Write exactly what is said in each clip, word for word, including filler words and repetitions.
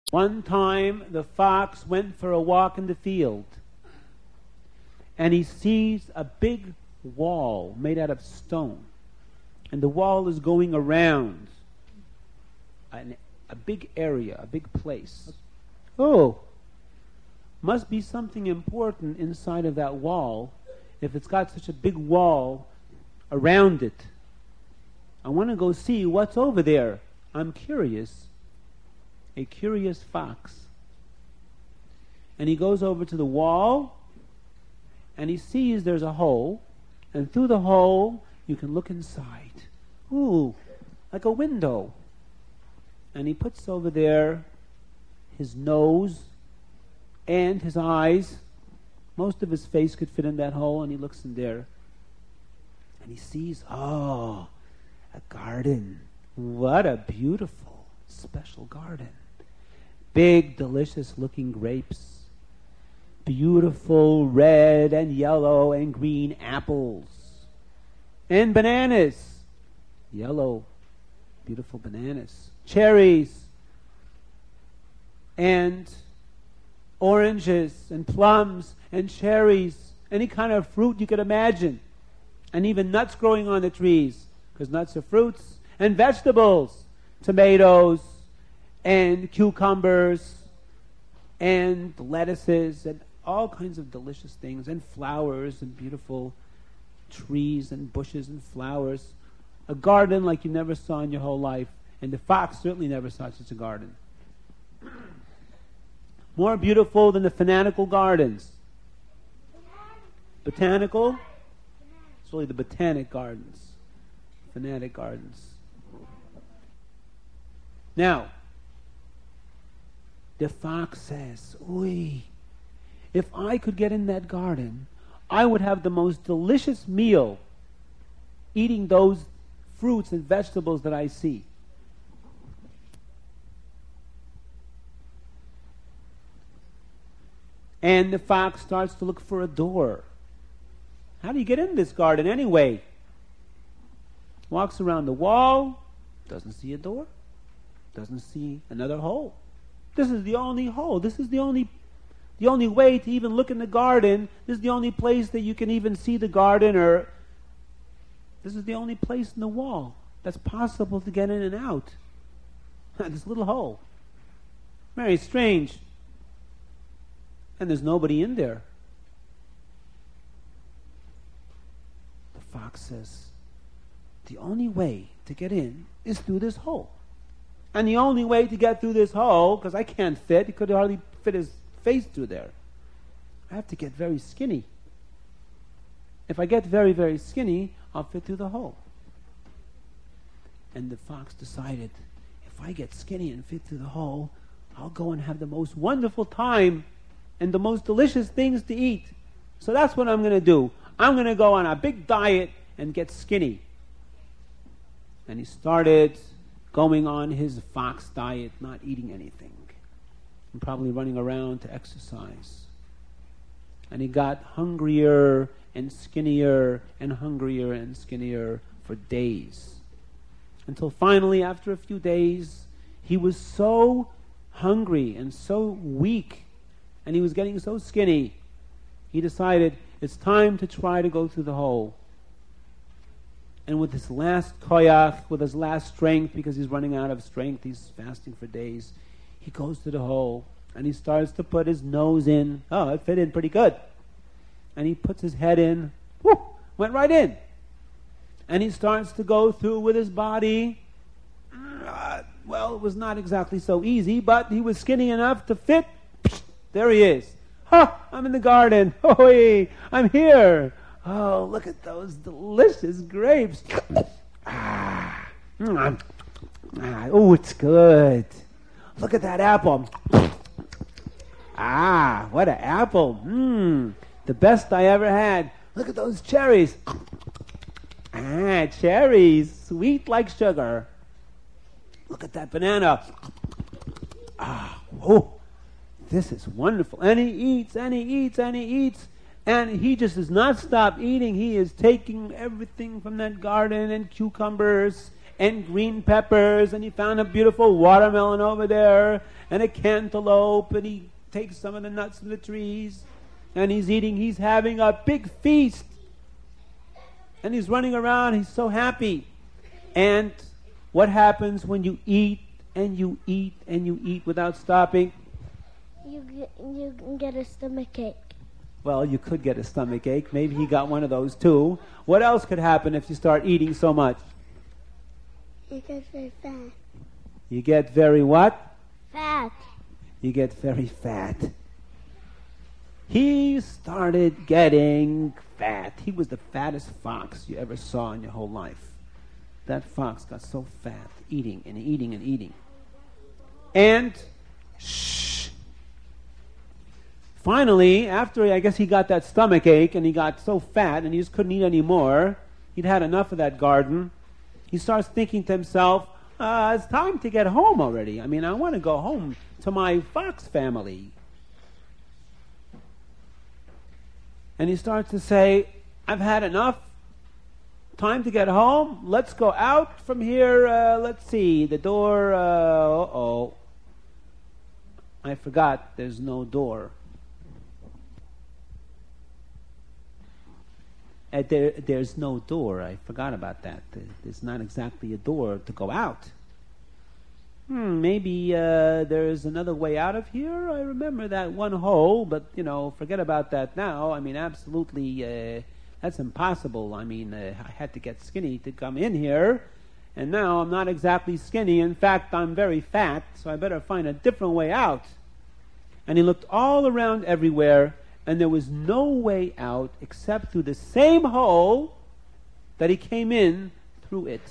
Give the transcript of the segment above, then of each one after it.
One time the fox went for a walk in the field, and he sees a big wall made out of stone, and the wall is going around an, a big area, a big place. Oh, must be something important inside of that wall if it's got such a big wall around it. I want to go see what's over there. I'm curious. A curious fox. And he goes over to the wall, and he sees there's a hole, and through the hole you can look inside. Ooh, like a window. And he puts over there his nose and his eyes. Most of his face could fit in that hole, and he looks in there. And he sees, oh, a garden. What a beautiful, special garden. Big, delicious-looking grapes. Beautiful red and yellow and green apples. And bananas. Yellow, beautiful bananas. Cherries. And oranges and plums and cherries. Any kind of fruit you could imagine. And even nuts growing on the trees, because nuts are fruits. And vegetables. Tomatoes and cucumbers and lettuces and all kinds of delicious things, and flowers and beautiful trees and bushes and flowers. A garden like you never saw in your whole life. And the fox certainly never saw such a garden. More beautiful than the fanatical gardens. Botanical? It's really the botanic gardens. Fanatic gardens. Now, the fox says, "Oy, if I could get in that garden, I would have the most delicious meal eating those fruits and vegetables that I see." And the fox starts to look for a door. How do you get in this garden anyway? Walks around the wall, doesn't see a door, doesn't see another hole. This is the only hole. This is the only the only way to even look in the garden. This is the only place that you can even see the garden, or this is the only place in the wall that's possible to get in and out. This little hole. Very strange. And there's nobody in there. The fox says, the only way to get in is through this hole. And the only way to get through this hole, because I can't fit, he could hardly fit his face through there. I have to get very skinny. If I get very, very skinny, I'll fit through the hole. And the fox decided, if I get skinny and fit through the hole, I'll go and have the most wonderful time and the most delicious things to eat. So that's what I'm going to do. I'm going to go on a big diet and get skinny. And he started going on his fox diet, not eating anything, and probably running around to exercise. And he got hungrier and skinnier and hungrier and skinnier for days. Until finally, after a few days, he was so hungry and so weak, and he was getting so skinny, he decided it's time to try to go through the hole. And with his last koyach, with his last strength, because he's running out of strength, he's fasting for days, he goes to the hole, and he starts to put his nose in. Oh, it fit in pretty good. And he puts his head in. Whoo! Went right in. And he starts to go through with his body. Uh, well, it was not exactly so easy, but he was skinny enough to fit. There he is. Ha! I'm in the garden. Oh, I'm here. Oh, look at those delicious grapes. Ah. Mm. Ah. Oh, it's good. Look at that apple. Ah, what an apple. Mmm, the best I ever had. Look at those cherries. Ah, cherries, sweet like sugar. Look at that banana. Ah, oh, this is wonderful. And he eats, and he eats, and he eats. And he just does not stop eating. He is taking everything from that garden, and cucumbers, and green peppers, and he found a beautiful watermelon over there, and a cantaloupe, and he takes some of the nuts from the trees, and he's eating, he's having a big feast. And he's running around, he's so happy. And what happens when you eat, and you eat, and you eat without stopping? You get, you can get a stomach ache. Well, you could get a stomach ache. Maybe he got one of those too. What else could happen if you start eating so much? You get very fat. You get very what? Fat. You get very fat. He started getting fat. He was the fattest fox you ever saw in your whole life. That fox got so fat, eating and eating and eating. And, shh. Finally, after I guess he got that stomach ache and he got so fat and he just couldn't eat anymore, he'd had enough of that garden, he starts thinking to himself, uh, it's time to get home already. I mean, I want to go home to my fox family. And he starts to say, I've had enough. Time to get home. Let's go out from here. Uh, let's see. The door. Uh, uh-oh. I forgot there's no door. Uh, there, there's no door. I forgot about that. There's not exactly a door to go out. Hmm, maybe uh, there's another way out of here. I remember that one hole, but, you know, forget about that now. I mean, absolutely, uh, that's impossible. I mean, uh, I had to get skinny to come in here, and now I'm not exactly skinny. In fact, I'm very fat, so I better find a different way out. And he looked all around everywhere, and there was no way out except through the same hole that he came in through it.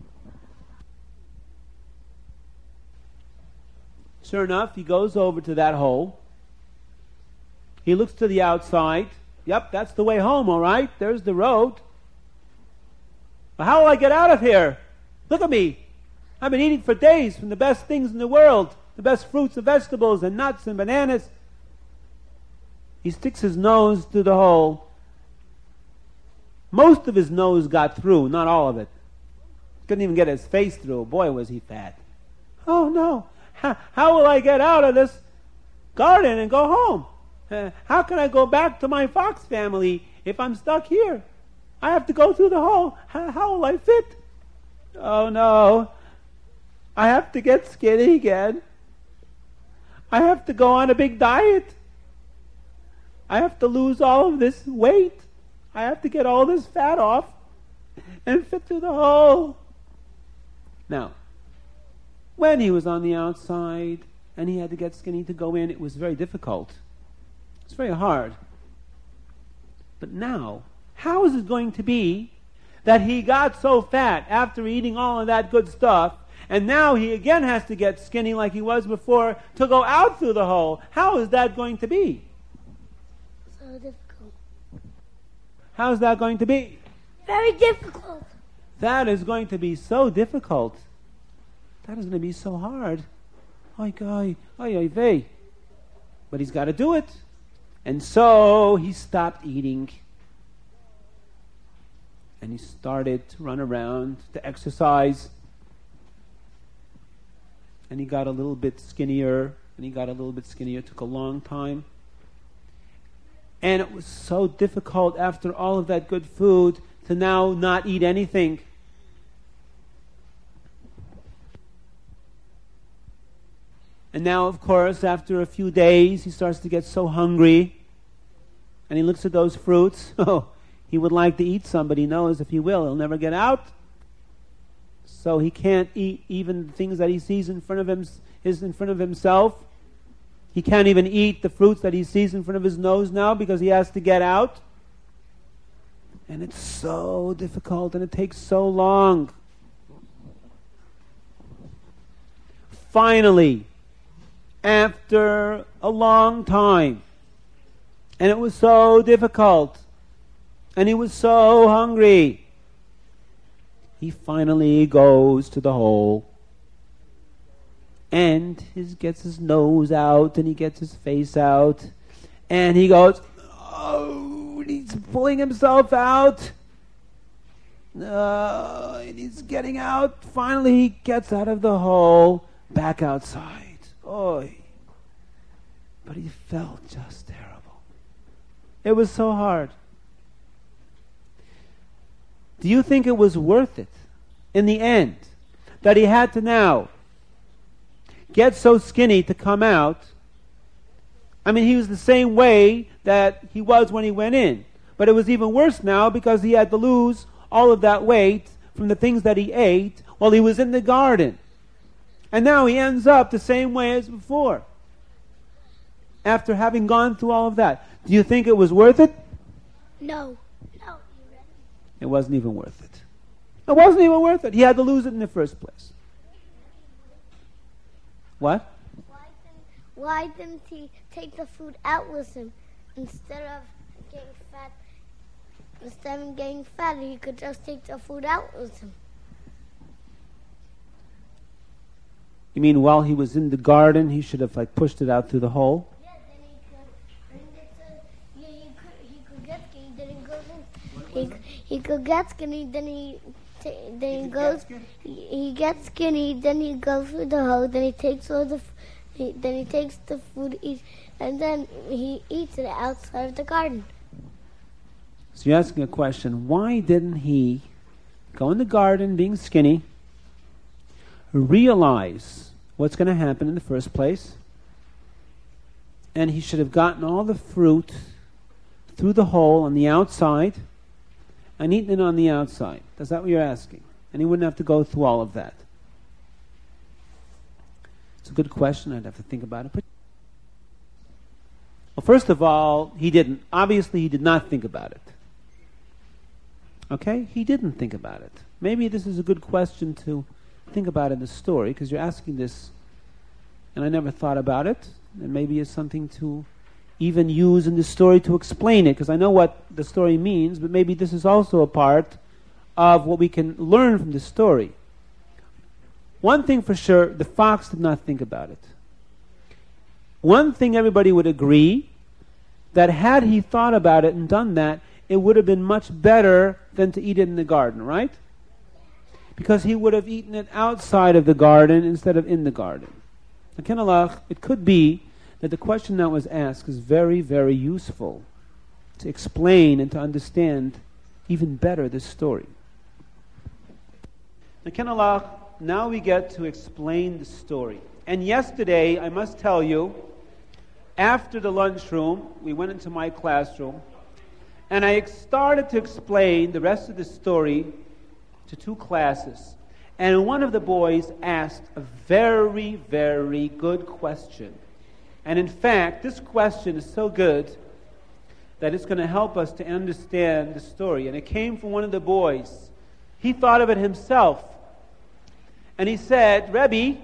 Sure enough, he goes over to that hole. He looks to the outside. Yep, that's the way home, all right. There's the road. But how will I get out of here? Look at me. I've been eating for days from the best things in the world, the best fruits and vegetables and nuts and bananas. He sticks his nose through the hole. Most of his nose got through, not all of it. Couldn't even get his face through. Boy, was he fat. Oh, no. How, how will I get out of this garden and go home? Uh, how can I go back to my fox family if I'm stuck here? I have to go through the hole. How, how will I fit? Oh, no. I have to get skinny again. I have to go on a big diet. I have to lose all of this weight. I have to get all this fat off and fit through the hole. Now, when he was on the outside and he had to get skinny to go in, it was very difficult. It's very hard. But now, how is it going to be that he got so fat after eating all of that good stuff, and now he again has to get skinny like he was before to go out through the hole? How is that going to be? So difficult. How is that going to be? Very difficult. That is going to be so difficult. That is going to be so hard. Oy, oy, oy, oy, vey. But he's got to do it. And so he stopped eating. And he started to run around, to exercise. And he got a little bit skinnier. And he got a little bit skinnier. It took a long time. And it was so difficult after all of that good food to now not eat anything. And now, of course, after a few days, he starts to get so hungry. And he looks at those fruits. Oh, he would like to eat some, but he knows if he will, he'll never get out. So he can't eat even the things that he sees in front of him, is in front of himself. He can't even eat the fruits that he sees in front of his nose now because he has to get out. And it's so difficult and it takes so long. Finally, after a long time, and it was so difficult, and he was so hungry, he finally goes to the hole, and he gets his nose out, and he gets his face out, and he goes, oh, he's pulling himself out, Uh, and he's getting out. Finally, he gets out of the hole, back outside. Oy. But he felt just terrible. It was so hard. Do you think it was worth it in the end that he had to now get so skinny to come out? I mean, he was the same way that he was when he went in. But it was even worse now because he had to lose all of that weight from the things that he ate while he was in the garden. And now he ends up the same way as before, after having gone through all of that. Do you think it was worth it? No. No. It wasn't even worth it. It wasn't even worth it. He had to lose it in the first place. What? Why didn't, why didn't he take the food out with him instead of getting fat? Instead of getting fat, he could just take the food out with him. You mean while he was in the garden, he should have like pushed it out through the hole? Yeah, then he could bring it to, yeah, he could, he could get skinny, then he goes in. He, he could get skinny, then he, ta- then he goes, he, he gets skinny, then he goes through the hole, then he takes all the, f- he, then he takes the food, eats, and then he eats it outside of the garden. So you're asking a question, why didn't he go in the garden being skinny, realize what's going to happen in the first place, and he should have gotten all the fruit through the hole on the outside and eaten it on the outside? Is that what you're asking? And he wouldn't have to go through all of that. It's a good question. I'd have to think about it. But well, first of all, he didn't. Obviously, he did not think about it. Okay? He didn't think about it. Maybe this is a good question to think about in the story, because you're asking this, and I never thought about it, and maybe it's something to even use in the story to explain it, because I know what the story means, but maybe this is also a part of what we can learn from the story. One thing for sure, the fox did not think about it. One thing everybody would agree, that had he thought about it and done that, it would have been much better than to eat it in the garden, right? Because he would have eaten it outside of the garden instead of in the garden. It could be that the question that was asked is very, very useful to explain and to understand even better this story. Now we get to explain the story. And yesterday, I must tell you, after the lunchroom, we went into my classroom, and I started to explain the rest of the story to two classes. And one of the boys asked a very, very good question. And in fact, this question is so good that it's going to help us to understand the story. And it came from one of the boys. He thought of it himself. And he said, Rebbe,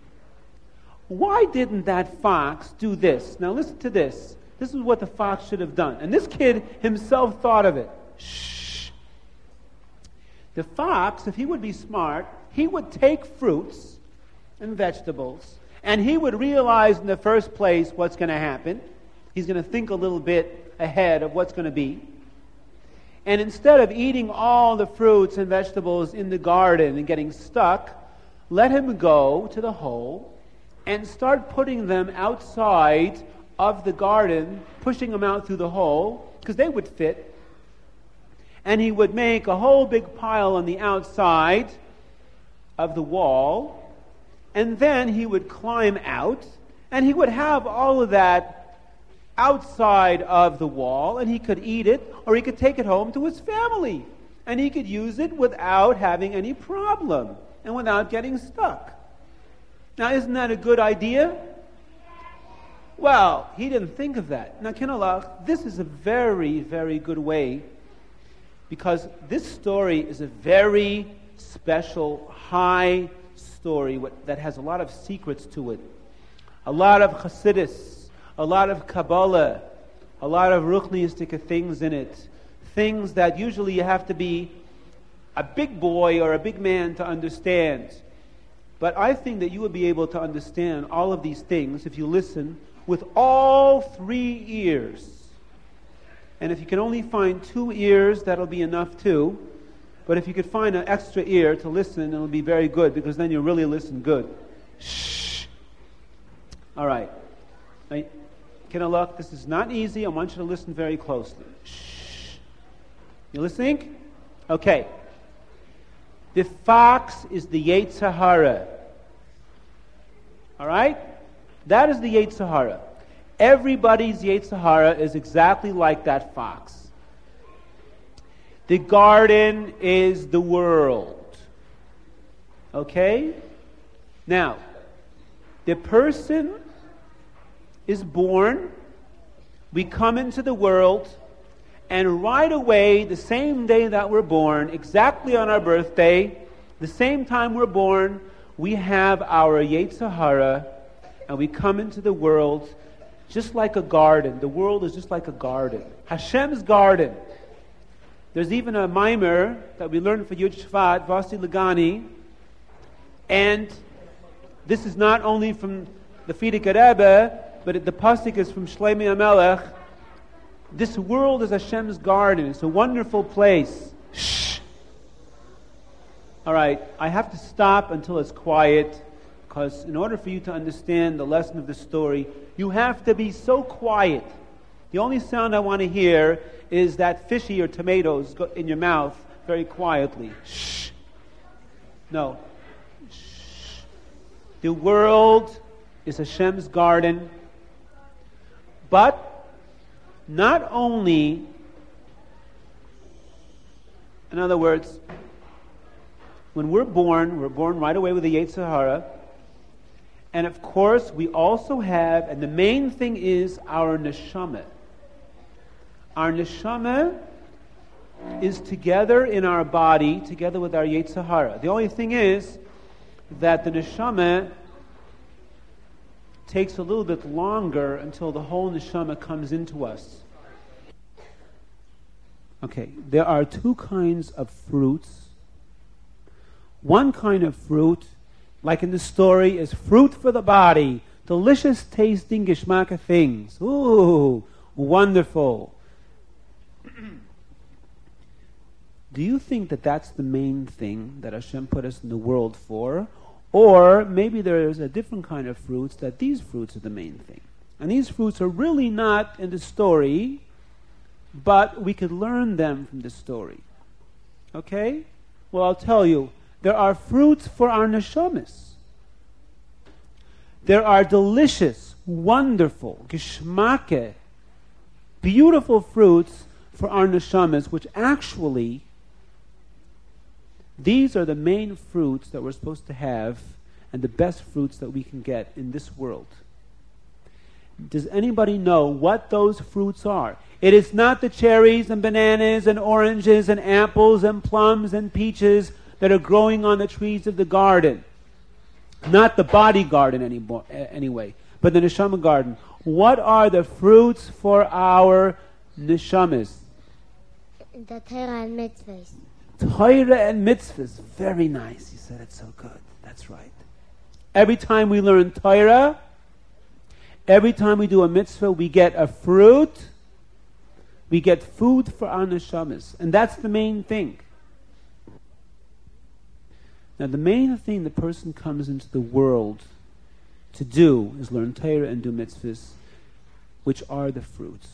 why didn't that fox do this? Now listen to this. This is what the fox should have done. And this kid himself thought of it. Shh. The fox, if he would be smart, he would take fruits and vegetables, and he would realize in the first place what's going to happen. He's going to think a little bit ahead of what's going to be. And instead of eating all the fruits and vegetables in the garden and getting stuck, let him go to the hole and start putting them outside of the garden, pushing them out through the hole, because they would fit. And he would make a whole big pile on the outside of the wall, and then he would climb out, and he would have all of that outside of the wall, and he could eat it, or he could take it home to his family, and he could use it without having any problem, and without getting stuck. Now, isn't that a good idea? Well, he didn't think of that. Now, Kinalach, this is a very, very good way, because this story is a very special, high story that has a lot of secrets to it. A lot of Chassidus, a lot of Kabbalah, a lot of Ruchniistic things in it. Things that usually you have to be a big boy or a big man to understand. But I think that you will be able to understand all of these things if you listen with all three ears. And if you can only find two ears, that'll be enough too. But if you could find an extra ear to listen, it'll be very good, because then you really listen good. Shh. All right. Now, can I look? This is not easy. I want you to listen very closely. Shh. You listening? Okay. The fox is the Yetzer Hara. All right? That is the Yetzer Hara. Everybody's Yetzer Hara is exactly like that fox. The garden is the world. Okay? Now, the person is born, we come into the world, and right away, the same day that we're born, exactly on our birthday, the same time we're born, we have our Yetzer Hara, and we come into the world just like a garden. The world is just like a garden. Hashem's garden. There's even a mimer that we learned for Yud Shvat, Vasi Lagani, and this is not only from the Frierdiker Rebbe, but the pasuk is from Shlomo HaMelech. This world is Hashem's garden. It's a wonderful place. Shh. All right, I have to stop until it's quiet, because in order for you to understand the lesson of the story, you have to be so quiet. The only sound I want to hear is that fishy or tomatoes go in your mouth very quietly. Shh. No. Shh. The world is Hashem's garden. But not only, in other words, when we're born, we're born right away with the Yetzer Hara. And of course, we also have, and the main thing is our neshama. Our neshama is together in our body, together with our Yetzer Hara. The only thing is that the neshama takes a little bit longer until the whole neshama comes into us. Okay, there are two kinds of fruits. One kind of fruit, like in the story, is fruit for the body, delicious tasting geschmacka things. Ooh, wonderful. Do you think that that's the main thing that Hashem put us in the world for? Or maybe there's a different kind of fruits, that these fruits are the main thing. And these fruits are really not in the story, but we could learn them from the story. Okay? Well, I'll tell you. There are fruits for our neshamas. There are delicious, wonderful, geschmacke, beautiful fruits for our neshamas, which actually, these are the main fruits that we're supposed to have, and the best fruits that we can get in this world. Does anybody know what those fruits are? It is not the cherries and bananas and oranges and apples and plums and peaches that are growing on the trees of the garden. Not the body garden anymore, anyway, but the neshama garden. What are the fruits for our neshamas? The Torah and mitzvahs. Torah and mitzvahs. Very nice. You said it so good. That's right. Every time we learn Torah, every time we do a mitzvah, we get a fruit. We get food for our neshamas. And that's the main thing. Now, the main thing the person comes into the world to do is learn Torah and do mitzvahs, which are the fruits.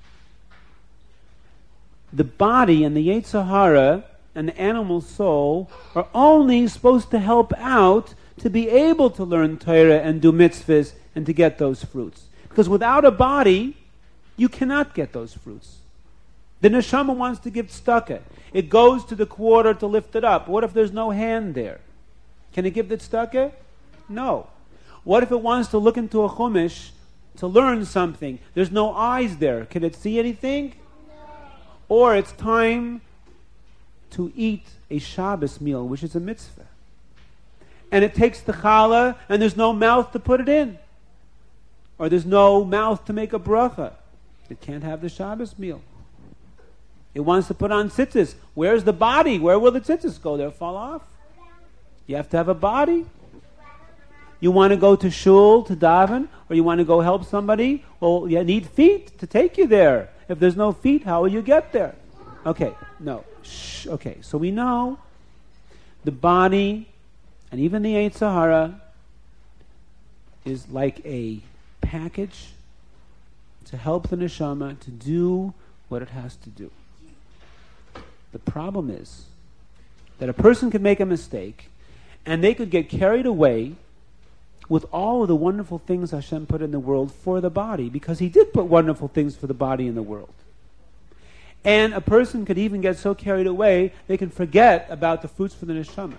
The body and the Yetzer Hara and the animal soul are only supposed to help out to be able to learn Torah and do mitzvahs and to get those fruits. Because without a body, you cannot get those fruits. The neshama wants to give tzedakah. It goes to the quarter to lift it up. What if there's no hand there? Can it give the tzedakah? No. What if it wants to look into a chumash to learn something? There's no eyes there. Can it see anything? No. Or it's time to eat a Shabbos meal, which is a mitzvah. And it takes the challah, and there's no mouth to put it in. Or there's no mouth to make a bracha. It can't have the Shabbos meal. It wants to put on tzitzis. Where's the body? Where will the tzitzis go? They'll fall off. You have to have a body. You want to go to shul to daven, or you want to go help somebody? Well, you need feet to take you there. If there's no feet, how will you get there? Okay, no. Shh. Okay, so we know the body and even the Yetzer Hara is like a package to help the neshama to do what it has to do. The problem is that a person could make a mistake and they could get carried away with all of the wonderful things Hashem put in the world for the body, because He did put wonderful things for the body in the world. And a person could even get so carried away they can forget about the fruits for the neshama.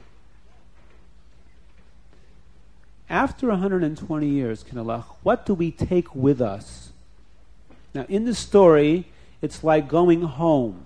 After one hundred twenty years, Kinalach, what do we take with us? Now, in the story, it's like going home.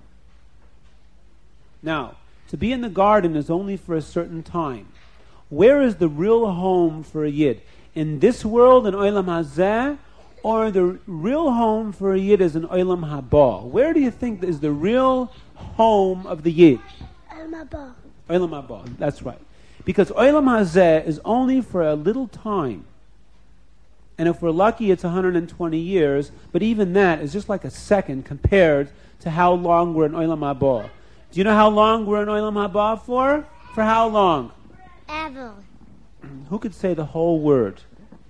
Now, to be in the garden is only for a certain time. Where is the real home for a Yid? In this world, in Olam Hazeh, or the real home for a Yid is in Olam Haba? Where do you think is the real home of the Yid? Olam Haba. Olam Haba, that's right. Because Olam Hazeh is only for a little time. And if we're lucky, it's one hundred twenty years, but even that is just like a second compared to how long we're in Olam Haba. Do you know how long we're in Olam Haba for? For how long? Ever. Who could say the whole word?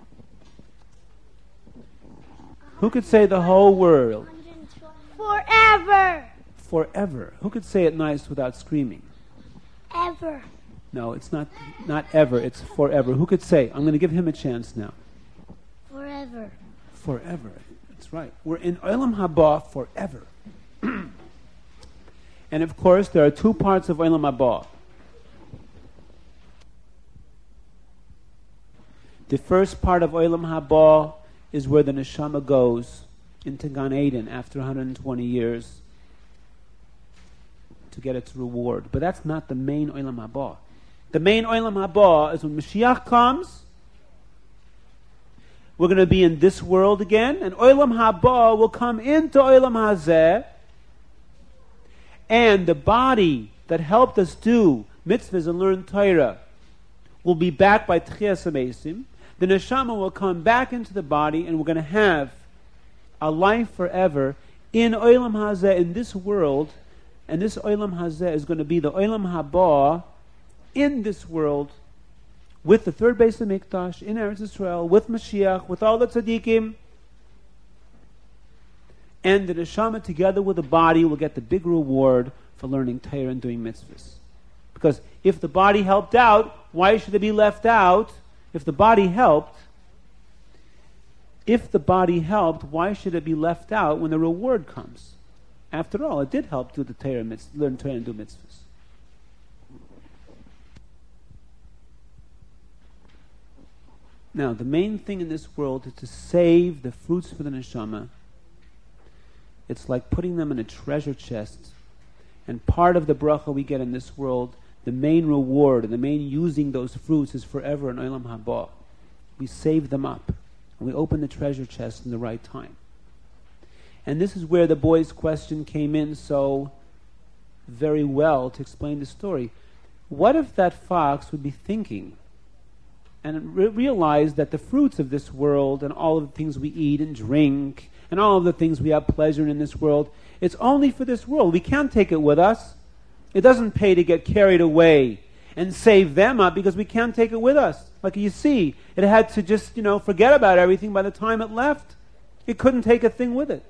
Who could say the whole word? Forever. Forever. Who could say it nice without screaming? Ever. No, it's not not ever, it's forever. Who could say? I'm going to give him a chance now. Forever. Forever. That's right. We're in Olam Haba forever. And of course, there are two parts of Olam Haba. The first part of Olam Haba is where the neshama goes into Gan Eden after one hundred twenty years to get its reward. But that's not the main Olam Haba. The main Olam Haba is when Mashiach comes, we're going to be in this world again, and Olam Haba will come into Olam Hazeh, and the body that helped us do mitzvahs and learn Torah will be back by Tchias HaMeisim. The neshama will come back into the body, and we're going to have a life forever in Olam Hazeh, in this world. And this Olam Hazeh is going to be the Olam Haba in this world, with the third Beis HaMikdash, in Eretz Yisrael, with Mashiach, with all the tzaddikim. And the neshama together with the body will get the big reward for learning Torah and doing mitzvahs. Because if the body helped out, why should it be left out? If the body helped, if the body helped, why should it be left out when the reward comes? After all, it did help do the Torah, learn Torah and do mitzvahs. Now, the main thing in this world is to save the fruits for the neshama. It's like putting them in a treasure chest. And part of the bracha we get in this world, the main reward and the main using those fruits is forever in Olam Haba. We save them up. And we open the treasure chest in the right time. And this is where the boy's question came in so very well to explain the story. What if that fox would be thinking and re- realize that the fruits of this world and all of the things we eat and drink and all of the things we have pleasure in in this world, it's only for this world. We can't take it with us. It doesn't pay to get carried away and save them up because we can't take it with us. Like you see, it had to just, you know, forget about everything by the time it left. It couldn't take a thing with it.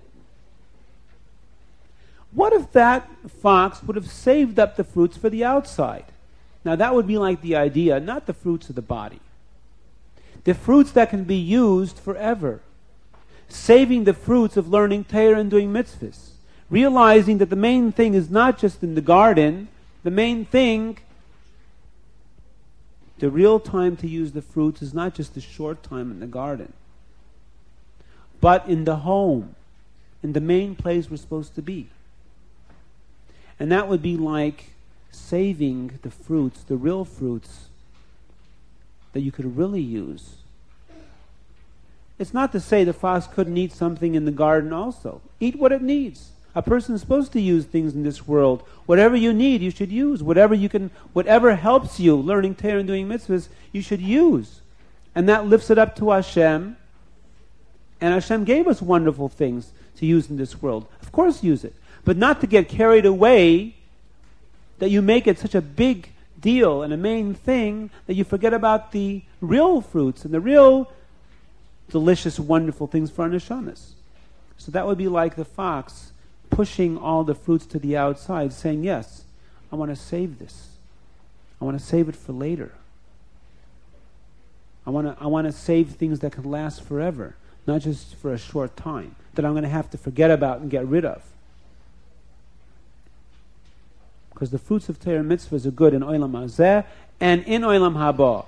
What if that fox would have saved up the fruits for the outside? Now that would be like the idea, not the fruits of the body. The fruits that can be used forever. Saving the fruits of learning Torah and doing mitzvahs. Realizing that the main thing is not just in the garden. The main thing, the real time to use the fruits is not just the short time in the garden. But in the home. In the main place we're supposed to be. And that would be like saving the fruits, the real fruits, that you could really use. It's not to say the fox couldn't eat something in the garden also. Eat what it needs. A person is supposed to use things in this world. Whatever you need, you should use. Whatever you can, whatever helps you, learning Torah and doing mitzvahs, you should use. And that lifts it up to Hashem. And Hashem gave us wonderful things to use in this world. Of course use it. but not to get carried away that you make it such a big deal and a main thing that you forget about the real fruits and the real delicious, wonderful things for our neshamas. So that would be like the fox pushing all the fruits to the outside, saying, yes, I want to save this. I want to save it for later. I want to I want to save things that can last forever, not just for a short time, that I'm going to have to forget about and get rid of. Because the fruits of Torah mitzvahs are good in Olam Hazeh and in Olam Haba.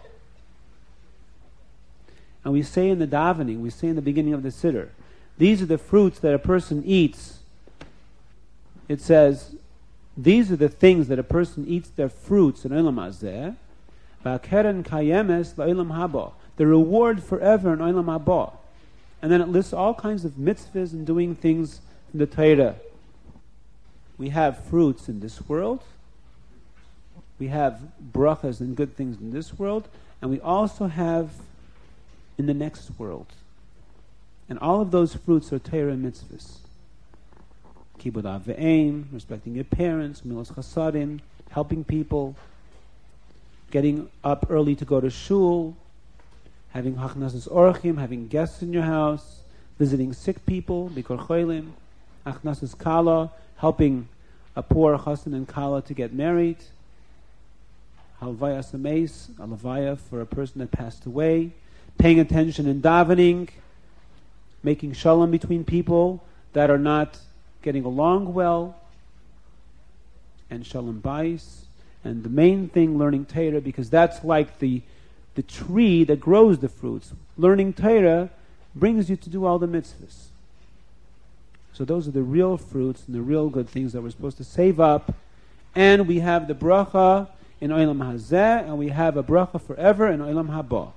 And we say in the davening, we say in the beginning of the Siddur, these are the fruits that a person eats. It says, these are the things that a person eats their fruits in Olam Hazeh, Ba'keren kayemes la'olam haba, the reward forever in Olam Haba. And then it lists all kinds of mitzvahs and doing things in the Torah. We have fruits in this world. We have brachas and good things in this world. And we also have in the next world. And all of those fruits are Torah mitzvahs. Kibud av ve'em, respecting your parents, milos chasadim, helping people, getting up early to go to shul, having hachnasas orchim, having guests in your house, visiting sick people, bikor cholim, achnasas kala, helping a poor chassan and kala to get married, halvaya sameis, a levaya for a person that passed away, paying attention in davening, making shalom between people that are not getting along well, and shalom bais, and the main thing, learning Torah, because that's like the the tree that grows the fruits. Learning Torah brings you to do all the mitzvahs. So those are the real fruits and the real good things that we're supposed to save up. And we have the bracha in Olam Hazeh, and we have a bracha forever in Olam Haba.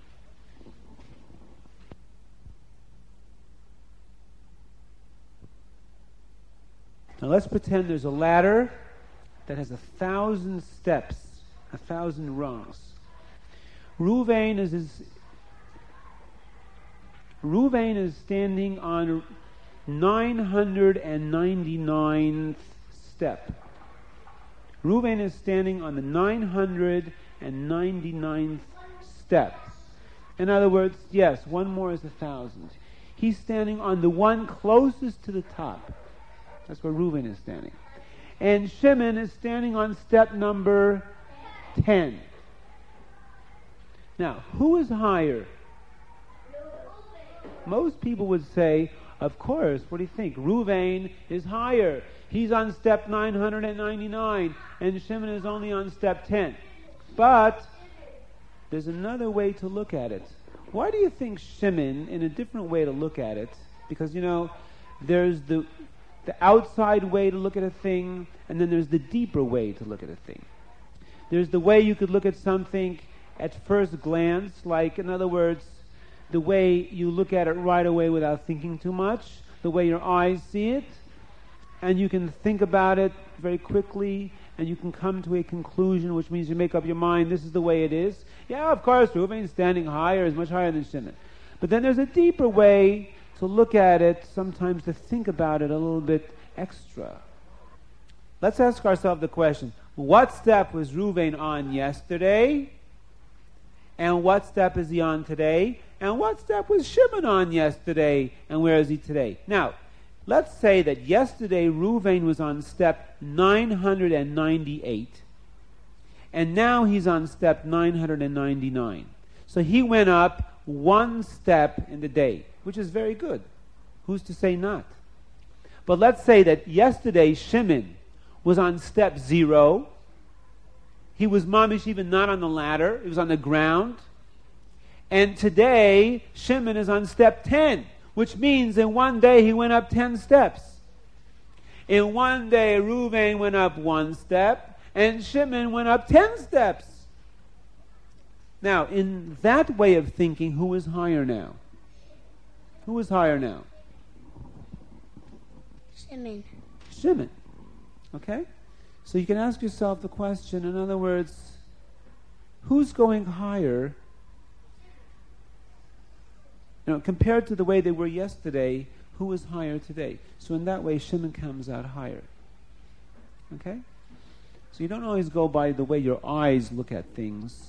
Now let's pretend there's a ladder that has a thousand steps, a thousand rungs. Ruvain is, is Ruvain is standing on nine hundred ninety-ninth step. Ruvain is standing on the nine hundred ninety-ninth step. In other words, yes, one more is a thousand. He's standing on the one closest to the top. That's where Reuven is standing. And Shimon is standing on step number ten. Now, who is higher? Most people would say, of course, what do you think? Reuven is higher. He's on step nine hundred ninety-nine, and Shimon is only on step ten. But there's another way to look at it. Why do you think Shimon, in a different way to look at it, because, you know, there's the the outside way to look at a thing, and then there's the deeper way to look at a thing. There's the way you could look at something at first glance, like, in other words, the way you look at it right away without thinking too much, the way your eyes see it, and you can think about it very quickly, and you can come to a conclusion, which means you make up your mind, this is the way it is. Yeah, of course, Reuven standing higher is much higher than Shimon. But then there's a deeper way to look at it, sometimes to think about it a little bit extra. Let's ask ourselves the question, what step was Reuven on yesterday? And what step is he on today? And what step was Shimon on yesterday? And where is he today? Now, let's say that yesterday Reuven was on step nine hundred ninety-eight. And now he's on step nine hundred ninety-nine. So he went up one step in the day, which is very good. Who's to say not? But let's say that yesterday Shimon was on step zero. He was mamish even not on the ladder. He was on the ground. And today, Shimon is on step ten, which means in one day he went up ten steps. In one day, Reuven went up one step, and Shimon went up ten steps. Now, in that way of thinking, who is higher now? Who is higher now? Shimon. Shimon. Okay? So you can ask yourself the question, in other words, who's going higher? You know, compared to the way they were yesterday, who is higher today. So in that way, Shimon comes out higher. Okay? So you don't always go by the way your eyes look at things.